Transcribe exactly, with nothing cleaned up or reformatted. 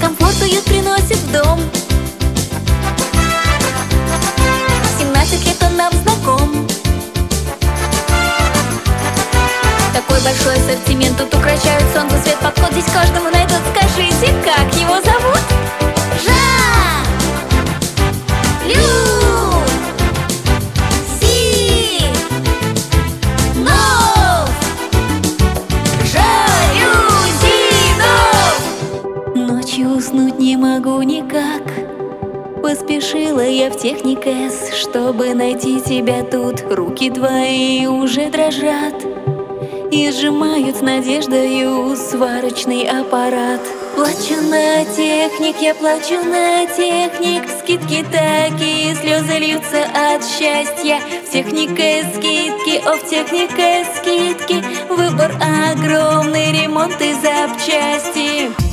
комфорт, уют приносит в дом. семнадцать лет он нам знаком. Такой большой ассортимент, тут украшают солнце, свет, подход здесь каждому найдут. Скажите, как его зовут? Жан! Лю! Си! Нов! Жалюзинов! Ночью уснуть не могу никак. Поспешила я в Техникэс, чтобы найти тебя тут. Руки твои уже дрожат и сжимают с надеждою сварочный аппарат. Плачу на техник, я плачу на техник. Скидки такие, слезы льются от счастья. В Техникэс скидки, о, в Техникэс скидки. Выбор огромный, ремонт и запчасти.